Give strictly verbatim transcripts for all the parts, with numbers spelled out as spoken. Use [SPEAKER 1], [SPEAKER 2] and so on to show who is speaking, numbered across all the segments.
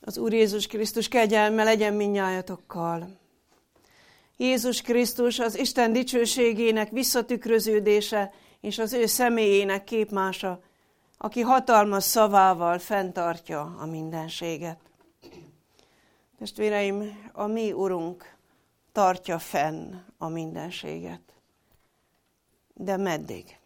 [SPEAKER 1] Az Úr Jézus Krisztus kegyelme legyen mindnyájatokkal. Jézus Krisztus az Isten dicsőségének visszatükröződése és az ő személyének képmása, aki hatalmas szavával fenntartja a mindenséget. Testvéreim, a mi Urunk tartja fenn a mindenséget. De meddig?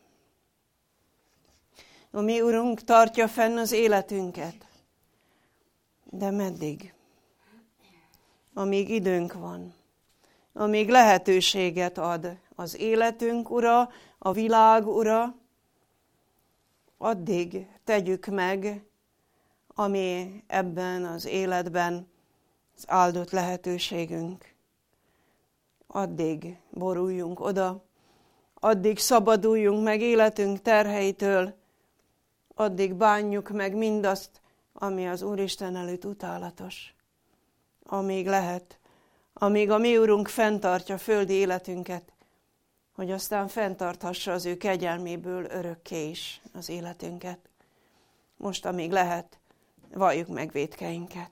[SPEAKER 1] A mi Urunk tartja fenn az életünket. De meddig? Amíg időnk van. Amíg lehetőséget ad az életünk Ura, a világ Ura, addig tegyük meg, ami ebben az életben az áldott lehetőségünk. Addig boruljunk oda, addig szabaduljunk meg életünk terheitől, addig bánjuk meg mindazt, ami az Úristen előtt utálatos. Amíg lehet, amíg a mi Urunk fenntartja földi életünket, hogy aztán fenntarthassa az ő kegyelméből örökké is az életünket. Most, amíg lehet, valljuk meg vétkeinket.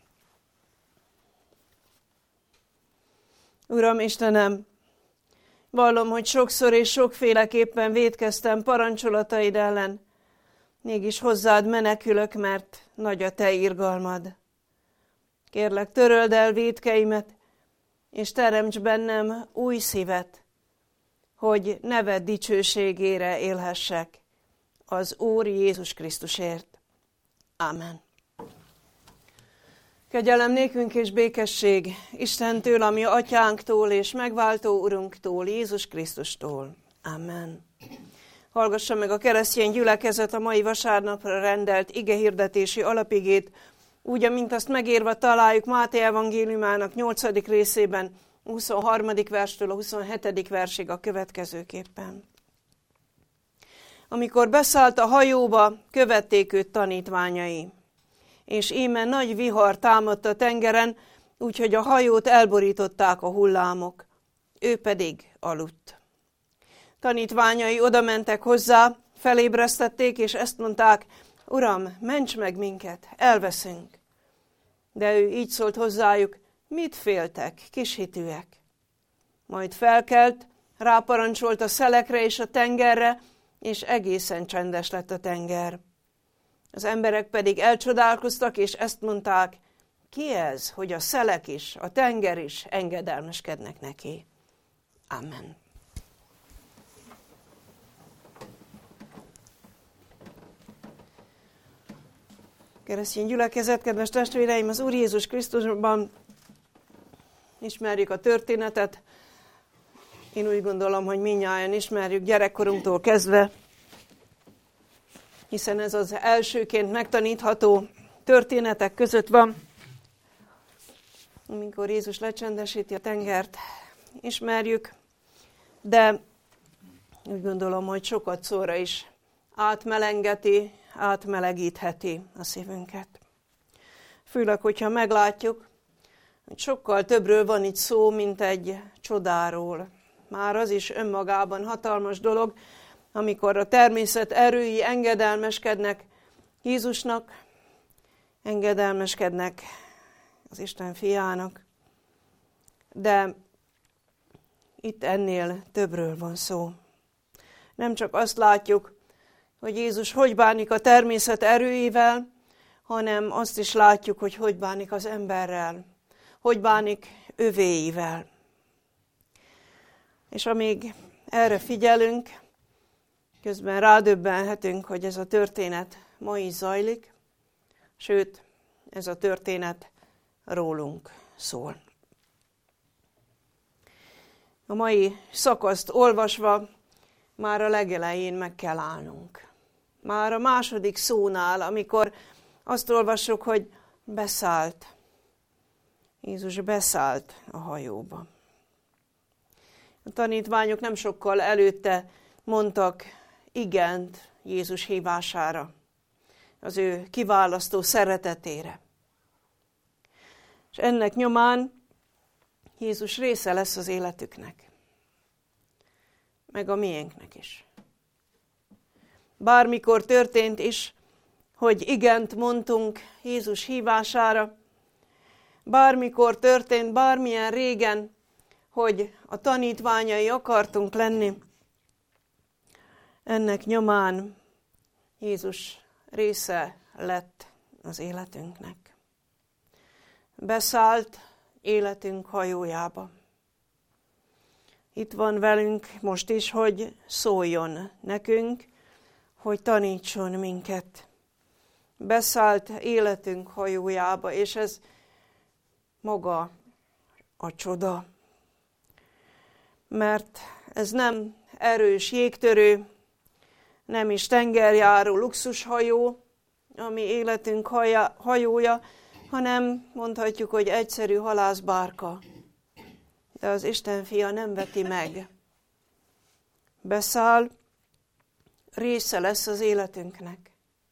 [SPEAKER 1] Uram Istenem, vallom, hogy sokszor és sokféleképpen vétkeztem parancsolataid ellen, mégis hozzád menekülök, mert nagy a te irgalmad. Kérlek, töröld el vétkeimet, és teremts bennem új szívet, hogy neved dicsőségére élhessek az Úr Jézus Krisztusért. Ámen. Kegyelem nékünk és békesség Istentől, ami atyánktól és megváltó Urunktól, Jézus Krisztustól. Ámen. Hallgassa meg a keresztény gyülekezet a mai vasárnapra rendelt igehirdetési alapigét, úgy, amint azt megírva találjuk Máté evangéliumának nyolcadik részében, huszonharmadik verstől a huszonhetedik versig a következőképpen. Amikor beszállt a hajóba, követték őt tanítványai. És íme nagy vihar támadt a tengeren, úgyhogy a hajót elborították a hullámok. Ő pedig aludt. Tanítványai odamentek hozzá, felébresztették, és ezt mondták: Uram, ments meg minket, elveszünk. De ő így szólt hozzájuk: mit féltek, kishitűek? Majd felkelt, ráparancsolt a szelekre és a tengerre, és egészen csendes lett a tenger. Az emberek pedig elcsodálkoztak, és ezt mondták: ki ez, hogy a szelek is, a tenger is engedelmeskednek neki? Amen. Keresztény gyülekezet, kedves testvéreim, az Úr Jézus Krisztusban ismerjük a történetet. Én úgy gondolom, hogy mindnyájan ismerjük gyerekkorunktól kezdve, hiszen ez az elsőként megtanítható történetek között van, amikor Jézus lecsendesíti a tengert, ismerjük, de úgy gondolom, hogy sokat szóra is átmelengeti, átmelegítheti a szívünket. Főleg, hogyha meglátjuk, hogy sokkal többről van itt szó, mint egy csodáról. Már az is önmagában hatalmas dolog, amikor a természet erői engedelmeskednek Jézusnak, engedelmeskednek az Isten fiának. De itt ennél többről van szó. Nem csak azt látjuk, hogy Jézus hogy bánik a természet erőivel, hanem azt is látjuk, hogy hogy bánik az emberrel, hogy bánik övéivel. És amíg erre figyelünk, közben rádöbbenhetünk, hogy ez a történet ma is zajlik, sőt, ez a történet rólunk szól. A mai szakaszt olvasva már a legelején meg kell állnunk. Már a második szónál, amikor azt olvassuk, hogy beszállt. Jézus beszállt a hajóba. A tanítványok nem sokkal előtte mondtak igent Jézus hívására, az ő kiválasztó szeretetére. És ennek nyomán Jézus része lesz az életüknek, meg a miénknek is. Bármikor történt is, hogy igent mondtunk Jézus hívására, bármikor történt, bármilyen régen, hogy a tanítványai akartunk lenni, ennek nyomán Jézus része lett az életünknek. Beszállt életünk hajójába. Itt van velünk most is, hogy szóljon nekünk, hogy tanítson minket. Beszállt életünk hajójába, és ez maga a csoda. Mert ez nem erős jégtörő, nem is tengerjáró luxushajó, ami életünk haja, hajója, hanem mondhatjuk, hogy egyszerű halászbárka. De az Isten fia nem veti meg. Beszáll, része lesz az életünknek.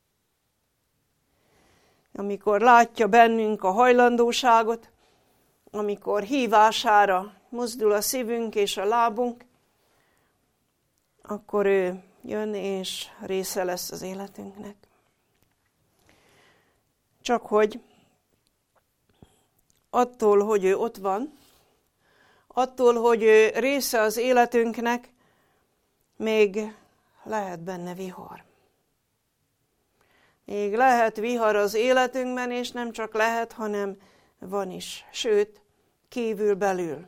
[SPEAKER 1] Amikor látja bennünk a hajlandóságot, amikor hívására mozdul a szívünk és a lábunk, akkor ő jön és része lesz az életünknek. Csak hogy attól, hogy ő ott van, attól, hogy ő része az életünknek, még lehet benne vihar. Még lehet vihar az életünkben, és nem csak lehet, hanem van is. Sőt, kívül belül.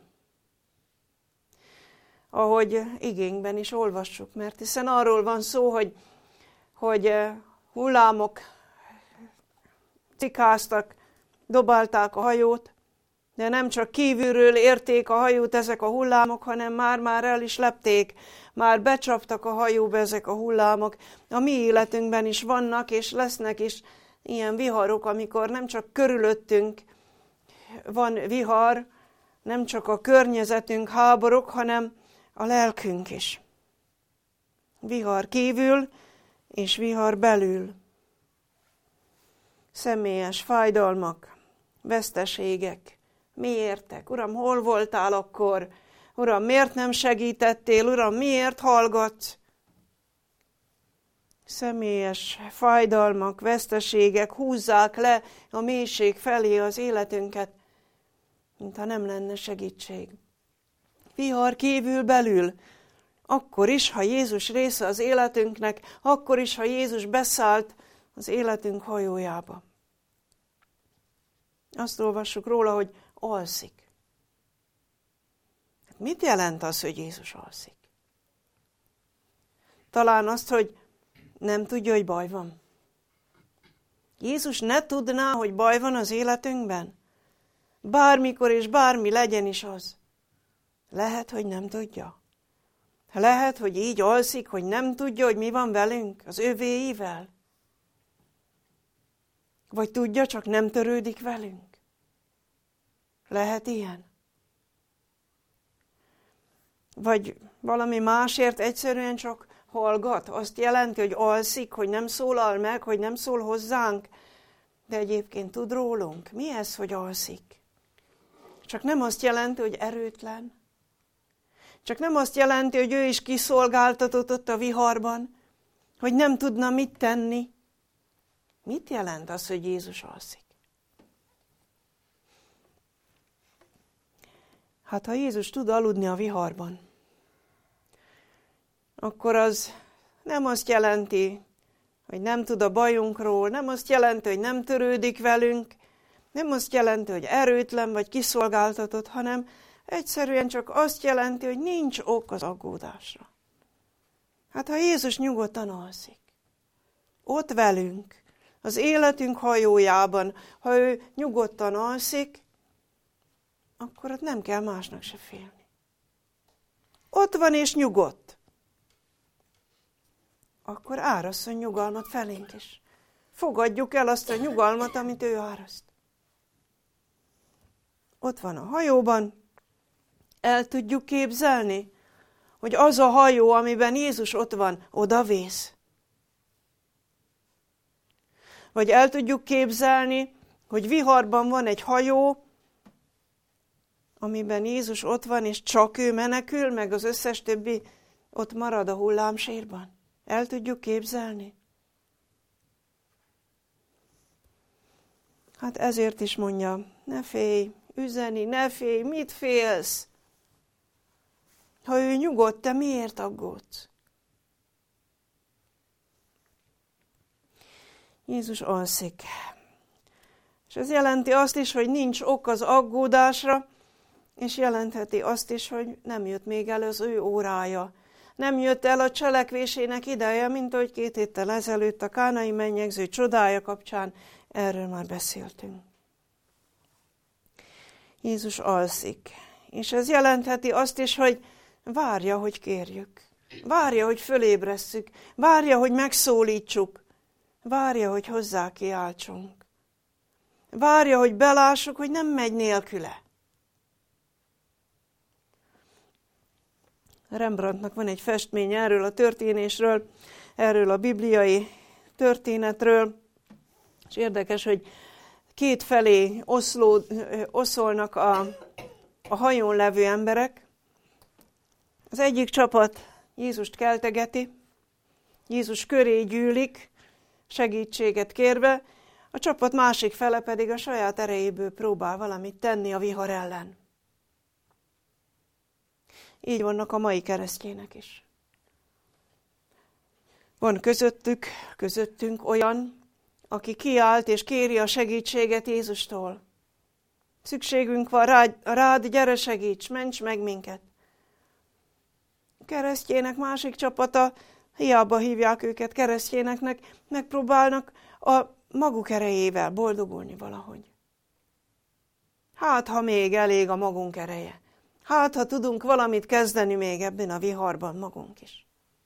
[SPEAKER 1] Ahogy igénkben is olvassuk, mert hiszen arról van szó, hogy, hogy hullámok cikáztak, dobálták a hajót, de nem csak kívülről érték a hajót ezek a hullámok, hanem már-már el is lepték, már becsaptak a hajóba ezek a hullámok. A mi életünkben is vannak, és lesznek is ilyen viharok, amikor nem csak körülöttünk van vihar, nem csak a környezetünk háborog, hanem a lelkünk is. Vihar kívül, és vihar belül. Személyes fájdalmak, veszteségek. Miértek? Uram, hol voltál akkor? Uram, miért nem segítettél? Uram, miért hallgatsz? Személyes fájdalmak, veszteségek húzzák le a mélység felé az életünket, mintha nem lenne segítség. Vihar kívül belül, akkor is, ha Jézus része az életünknek, akkor is, ha Jézus beszállt az életünk hajójába. Azt olvassuk róla, hogy alszik. Mit jelent az, hogy Jézus alszik? Talán azt, hogy nem tudja, hogy baj van. Jézus ne tudná, hogy baj van az életünkben? Bármikor és bármi legyen is az. Lehet, hogy nem tudja. Lehet, hogy így alszik, hogy nem tudja, hogy mi van velünk, az övéivel. Vagy tudja, csak nem törődik velünk. Lehet ilyen? Vagy valami másért egyszerűen csak hallgat. Azt jelenti, hogy alszik, hogy nem szólal meg, hogy nem szól hozzánk. De egyébként tud rólunk. Mi ez, hogy alszik? Csak nem azt jelenti, hogy erőtlen. Csak nem azt jelenti, hogy ő is kiszolgáltatott ott a viharban, hogy nem tudna mit tenni. Mit jelent az, hogy Jézus alszik? Hát, ha Jézus tud aludni a viharban, akkor az nem azt jelenti, hogy nem tud a bajunkról, nem azt jelenti, hogy nem törődik velünk, nem azt jelenti, hogy erőtlen vagy kiszolgáltatott, hanem egyszerűen csak azt jelenti, hogy nincs ok az aggódásra. Hát, ha Jézus nyugodtan alszik, ott velünk, az életünk hajójában, ha ő nyugodtan alszik, akkor ott nem kell másnak se félni. Ott van és nyugodt. Akkor árasszon nyugalmat felénk is. Fogadjuk el azt a nyugalmat, amit ő áraszt. Ott van a hajóban, el tudjuk képzelni, hogy az a hajó, amiben Jézus ott van, odavész. Vagy el tudjuk képzelni, hogy viharban van egy hajó, amiben Jézus ott van, és csak ő menekül, meg az összes többi ott marad a hullámsírban. El tudjuk képzelni? Hát ezért is mondja Ne félj üzeni, ne félj, mit félsz? Ha ő nyugodt, te miért aggódsz? Jézus alszik. És ez jelenti azt is, hogy nincs ok az aggódásra, és jelentheti azt is, hogy nem jött még el az ő órája. Nem jött el a cselekvésének ideje, mint ahogy két héttel ezelőtt a kánai mennyegző csodája kapcsán erről már beszéltünk. Jézus alszik. És ez jelentheti azt is, hogy várja, hogy kérjük. Várja, hogy fölébresszük. Várja, hogy megszólítsuk. Várja, hogy hozzá kiáltsunk. Várja, hogy belássuk, hogy nem megy nélküle. Rembrandtnak van egy festmény erről a történésről, erről a bibliai történetről, és érdekes, hogy két felé oszló, oszolnak a, a hajón levő emberek. Az egyik csapat Jézust keltegeti, Jézus köré gyűlik, segítséget kérve, a csapat másik fele pedig a saját erejéből próbál valamit tenni a vihar ellen. Így vannak a mai keresztjének is. Van közöttük, közöttünk olyan, aki kiállt és kéri a segítséget Jézustól. Szükségünk van rád, rád, gyere segíts, ments meg minket. A keresztjének másik csapata, hiába hívják őket keresztjéneknek, megpróbálnak a maguk erejével boldogulni valahogy. Hát, ha még elég a magunk ereje. Hát, ha tudunk valamit kezdeni még ebben a viharban magunk is.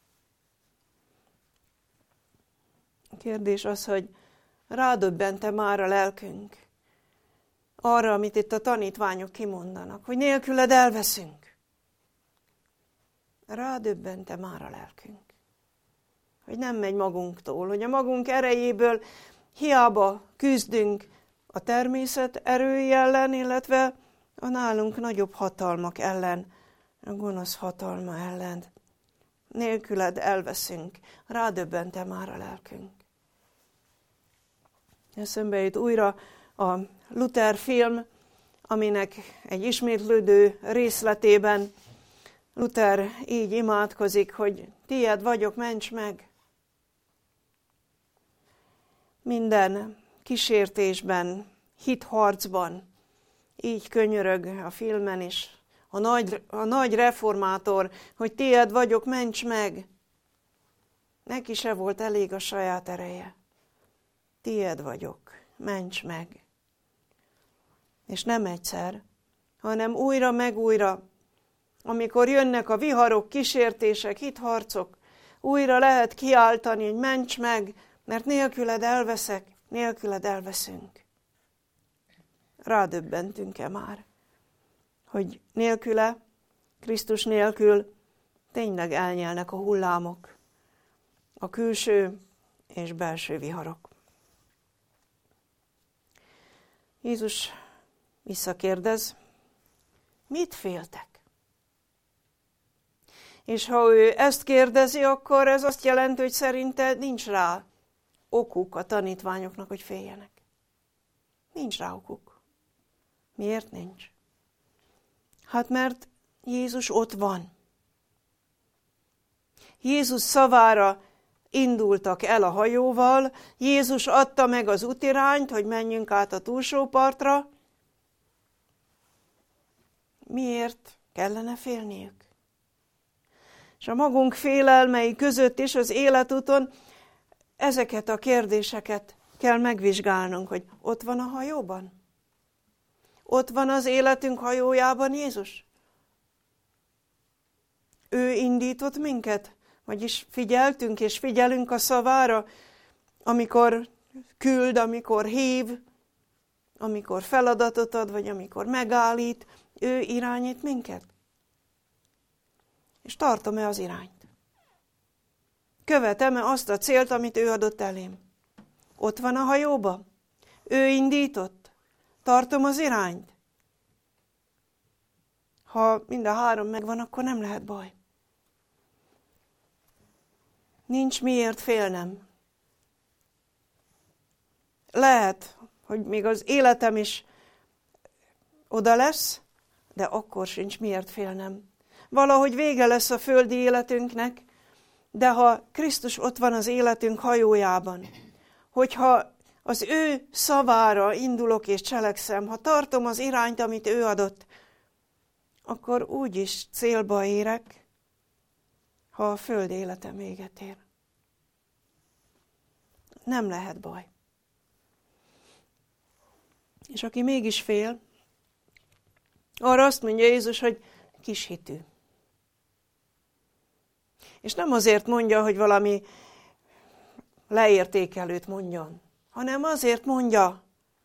[SPEAKER 1] A kérdés az, hogy rádöbbente már a lelkünk arra, amit itt a tanítványok kimondanak, hogy nélküled elveszünk. Rádöbbente már a lelkünk, hogy nem megy magunktól, hogy a magunk erejéből hiába küzdünk a természet erői ellen, illetve a nálunk nagyobb hatalmak ellen, a gonosz hatalma ellen. Nélküled elveszünk, rádöbbente már a lelkünk. Eszembe jut újra a Luther film, aminek egy ismétlődő részletében Luther így imádkozik, hogy tied vagyok, ments meg. Minden kísértésben, hitharcban, így könyörög a filmen is a nagy, a nagy reformátor, hogy tied vagyok, ments meg. Neki se volt elég a saját ereje. Tied vagyok, ments meg. És nem egyszer, hanem újra meg újra, amikor jönnek a viharok, kísértések, hitharcok, újra lehet kiáltani, hogy ments meg, mert nélküled elveszek, nélküled elveszünk. Rádöbbentünk-e már, hogy nélküle, Krisztus nélkül tényleg elnyelnek a hullámok, a külső és belső viharok. Jézus visszakérdez, mit féltek? És ha ő ezt kérdezi, akkor ez azt jelenti, hogy szerinte nincs rá okuk a tanítványoknak, hogy féljenek. Nincs rá okuk. Miért nincs? Hát mert Jézus ott van. Jézus szavára indultak el a hajóval, Jézus adta meg az útirányt, hogy menjünk át a túlsó partra. Miért kellene félniük? És a magunk félelmei között is az életúton ezeket a kérdéseket kell megvizsgálnunk, hogy ott van a hajóban? Ott van az életünk hajójában Jézus? Ő indított minket, vagyis figyeltünk és figyelünk a szavára, amikor küld, amikor hív, amikor feladatot ad, vagy amikor megállít, ő irányít minket. És tartom-e az irányt? Követem-e azt a célt, amit ő adott elém? Ott van a hajóba? Ő indított? Tartom az irányt? Ha mind a három megvan, akkor nem lehet baj. Nincs miért félnem. Lehet, hogy még az életem is oda lesz, de akkor sincs miért félnem. Valahogy vége lesz a földi életünknek, de ha Krisztus ott van az életünk hajójában, hogyha az ő szavára indulok és cselekszem, ha tartom az irányt, amit ő adott, akkor úgyis célba érek, ha a föld életem véget ér. Nem lehet baj. És aki mégis fél, arra azt mondja Jézus, hogy kis hitű. És nem azért mondja, hogy valami leértékelőt mondjon, hanem azért mondja,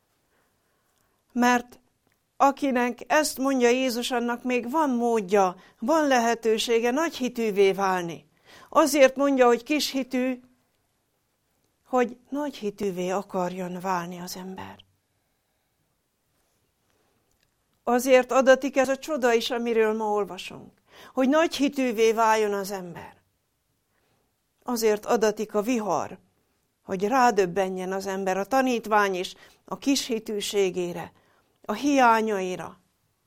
[SPEAKER 1] mert akinek ezt mondja Jézus, annak még van módja, van lehetősége nagy hitűvé válni. Azért mondja, hogy kis hitű, hogy nagy hitűvé akarjon válni az ember. Azért adatik ez a csoda is, amiről ma olvasunk, hogy nagy hitűvé váljon az ember. Azért adatik a vihar, hogy rádöbbenjen az ember, a tanítvány is a kis hitűségére, a hiányaira.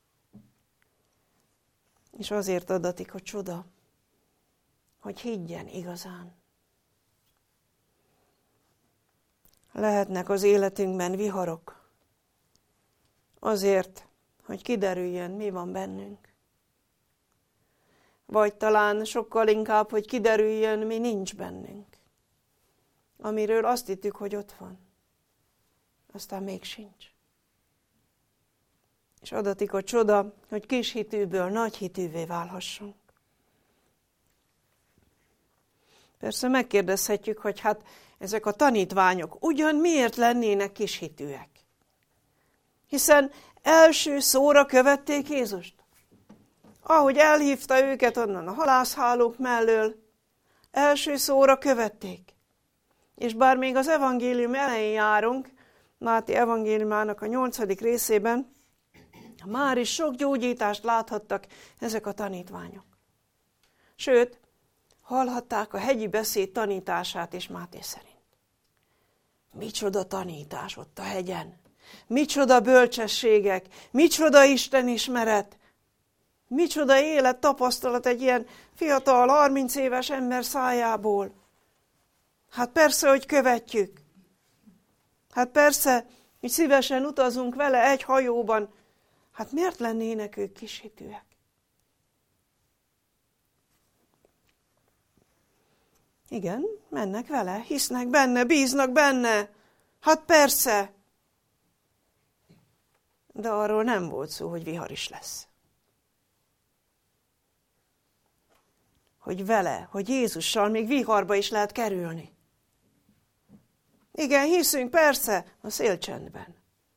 [SPEAKER 1] És azért adatik a csoda, hogy higgyen igazán. Lehetnek az életünkben viharok, azért, hogy kiderüljön, mi van bennünk. Vagy talán sokkal inkább, hogy kiderüljön, mi nincs bennünk. Amiről azt hittük, hogy ott van. Aztán még sincs. És adatik a csoda, hogy kis hitűből nagy hitűvé válhassunk. Persze megkérdezhetjük, hogy hát ezek a tanítványok ugyan miért lennének kis hitűek? Hiszen első szóra követték Jézust. Ahogy elhívta őket onnan a halászhálók mellől, első szóra követték. És bár még az evangélium elején járunk, Máté evangéliumának a nyolcadik részében, már is sok gyógyítást láthattak ezek a tanítványok. Sőt, hallhatták a hegyi beszéd tanítását is Máté szerint. Micsoda tanítás ott a hegyen! Micsoda bölcsességek! Micsoda istenismeret! Micsoda élettapasztalat egy ilyen fiatal, harminc éves ember szájából! Hát persze, hogy követjük. Hát persze, hogy szívesen utazunk vele egy hajóban. Hát miért lennének ők kishitűek? Igen, mennek vele, hisznek benne, bíznak benne. Hát persze. De arról nem volt szó, hogy vihar is lesz. Hogy vele, hogy Jézussal még viharba is lehet kerülni. Igen, hiszünk, persze, a szélcsendben.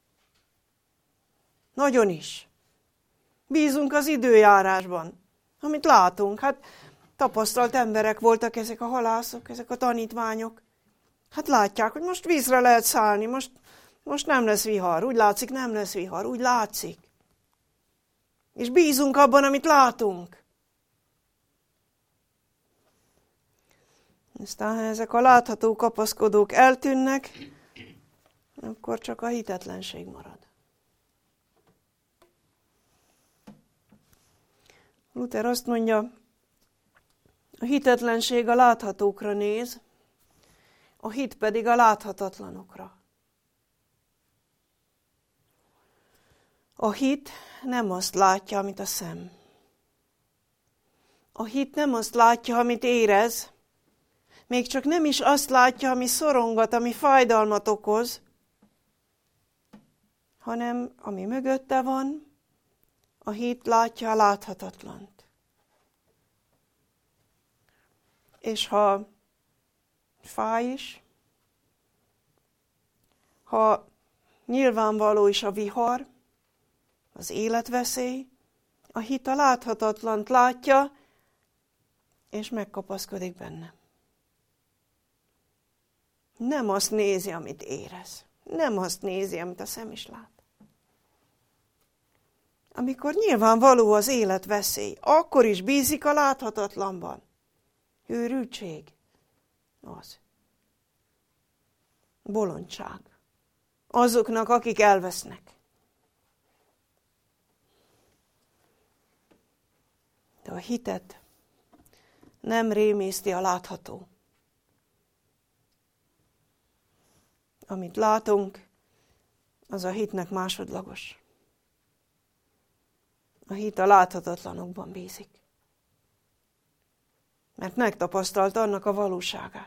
[SPEAKER 1] Nagyon is. Bízunk az időjárásban, amit látunk. Hát tapasztalt emberek voltak ezek a halászok, ezek a tanítványok. Hát látják, hogy most vízre lehet szállni, most, most nem lesz vihar. Úgy látszik, nem lesz vihar, úgy látszik. És bízunk abban, amit látunk. Aztán, ha ezek a látható kapaszkodók eltűnnek, akkor csak a hitetlenség marad. Luther azt mondja, a hitetlenség a láthatókra néz, a hit pedig a láthatatlanokra. A hit nem azt látja, amit a szem. A hit nem azt látja, amit érez, még csak nem is azt látja, ami szorongat, ami fájdalmat okoz, hanem ami mögötte van, a hit látja a láthatatlant. És ha fáj is, ha nyilvánvaló is a vihar, az életveszély, a hit a láthatatlant látja, és megkapaszkodik benne. Nem azt nézi, amit érez. Nem azt nézi, amit a szem is lát. Amikor nyilvánvaló az életveszély, akkor is bízik a láthatatlanban. Őrültség. Az. Bolondság. Azoknak, akik elvesznek. De a hitet nem rémiszti a látható. Amit látunk, az a hitnek másodlagos. A hit a láthatatlanokban bízik. Mert megtapasztalt annak a valóságát.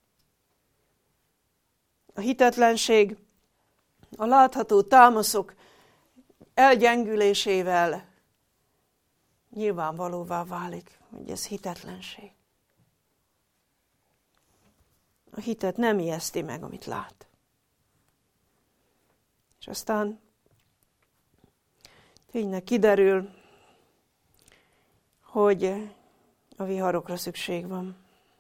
[SPEAKER 1] A hitetlenség a látható támaszok elgyengülésével nyilvánvalóvá válik, hogy ez hitetlenség. A hitet nem ijeszti meg, amit lát. És aztán tényleg kiderül, hogy a viharokra szükség van.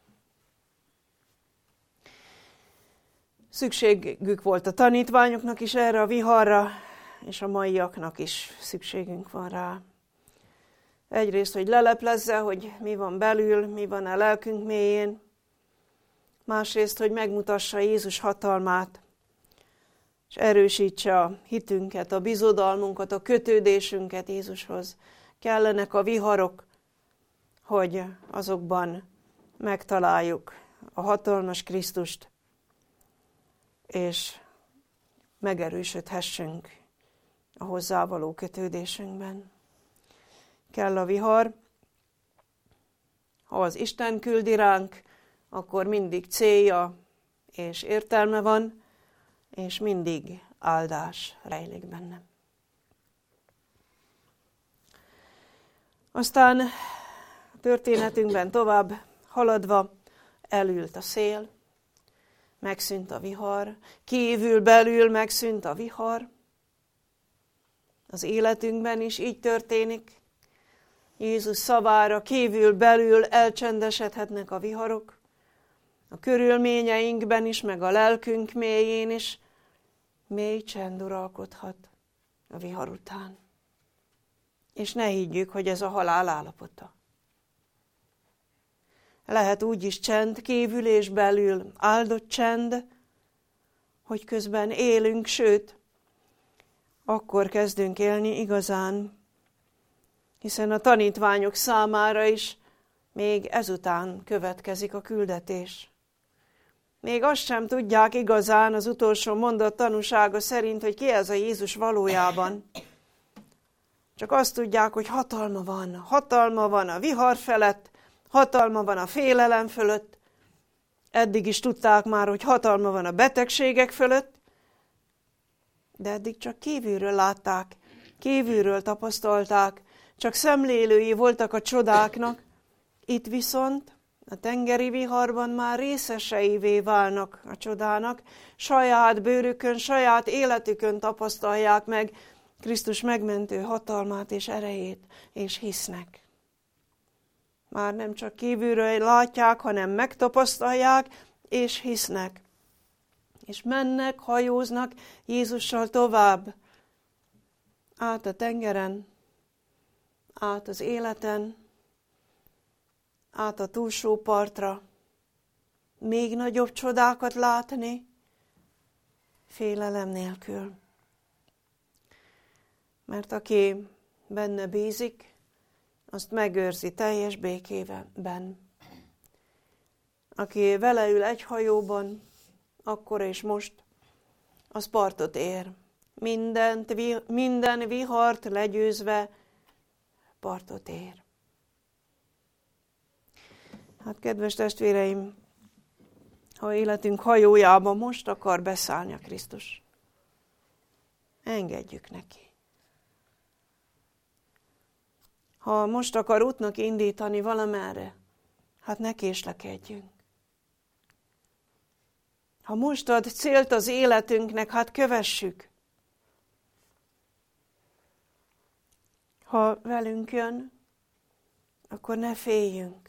[SPEAKER 1] Szükségük volt a tanítványoknak is erre a viharra, és a maiaknak is szükségünk van rá. Egyrészt, hogy leleplezze, hogy mi van belül, mi van a lelkünk mélyén. Másrészt, hogy megmutassa Jézus hatalmát, és erősítse a hitünket, a bizodalmunkat, a kötődésünket Jézushoz. Kellenek a viharok, hogy azokban megtaláljuk a hatalmas Krisztust, és megerősödhessünk a hozzávaló kötődésünkben. Kell a vihar, ha az Isten küldi ránk, akkor mindig célja és értelme van, és mindig áldás rejlik benne. Aztán a történetünkben tovább haladva elült a szél, megszűnt a vihar, kívül belül megszűnt a vihar. Az életünkben is így történik. Jézus szavára kívül belül elcsendesedhetnek a viharok. A körülményeinkben is, meg a lelkünk mélyén is mély csend uralkodhat a vihar után. És ne higgyük, hogy ez a halál állapota. Lehet úgy is csend kívül és belül, áldott csend, hogy közben élünk, sőt, akkor kezdünk élni igazán, hiszen a tanítványok számára is még ezután következik a küldetés. Még azt sem tudják igazán az utolsó mondat tanúsága szerint, hogy ki ez a Jézus valójában. Csak azt tudják, hogy hatalma van. Hatalma van a vihar felett, hatalma van a félelem fölött. Eddig is tudták már, hogy hatalma van a betegségek fölött, de eddig csak kívülről látták, kívülről tapasztalták, csak szemlélői voltak a csodáknak. Itt viszont a tengeri viharban már részeseivé válnak a csodának, saját bőrükön, saját életükön tapasztalják meg Krisztus megmentő hatalmát és erejét, és hisznek. Már nem csak kívülről látják, hanem megtapasztalják, és hisznek. És mennek, hajóznak Jézussal tovább, át a tengeren, át az életen, át a túlsó partra, még nagyobb csodákat látni, félelem nélkül. Mert aki benne bízik, azt megőrzi teljes békében. Aki vele ül egy hajóban, akkor és most, az partot ér. Mindent, minden vihart legyőzve partot ér. Hát, kedves testvéreim, ha életünk hajójában most akar beszállni a Krisztus, engedjük neki. Ha most akar útnak indítani valamerre, hát ne késlekedjünk. Ha most ad célt az életünknek, hát kövessük. Ha velünk jön, akkor ne féljünk.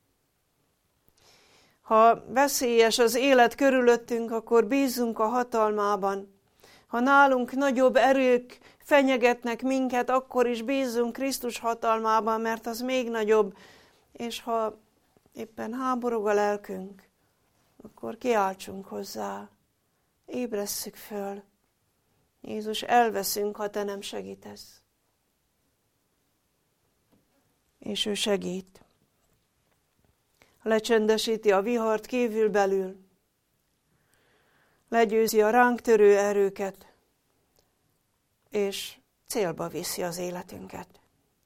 [SPEAKER 1] Ha veszélyes az élet körülöttünk, akkor bízzunk a hatalmában. Ha nálunk nagyobb erők fenyegetnek minket, akkor is bízzunk Krisztus hatalmában, mert az még nagyobb. És ha éppen háborog a lelkünk, akkor kiáltsunk hozzá, ébresszük föl. Jézus, elveszünk, ha te nem segítesz. és ő segít. Lecsendesíti a vihart kívül-belül, legyőzi a ránk törő erőket, és célba viszi az életünket,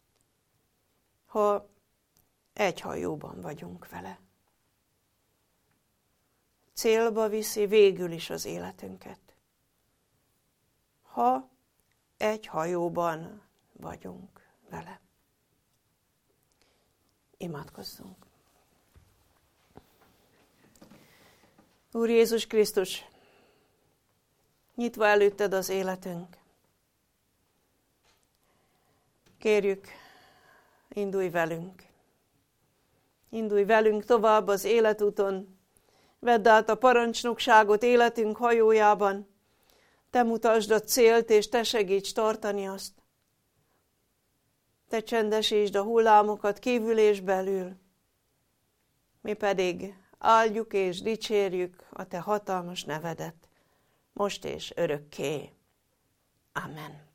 [SPEAKER 1] ha egy hajóban vagyunk vele. Célba viszi végül is az életünket, ha egy hajóban vagyunk vele. Imádkozzunk. Úr Jézus Krisztus, nyitva előtted az életünk, kérjük, indulj velünk. Indulj velünk tovább az életúton, vedd át a parancsnokságot életünk hajójában, te mutasd a célt, és te segíts tartani azt. Te csendesítsd a hullámokat kívül és belül, mi pedig áldjuk és dicsérjük a te hatalmas nevedet, most és örökké. Amen.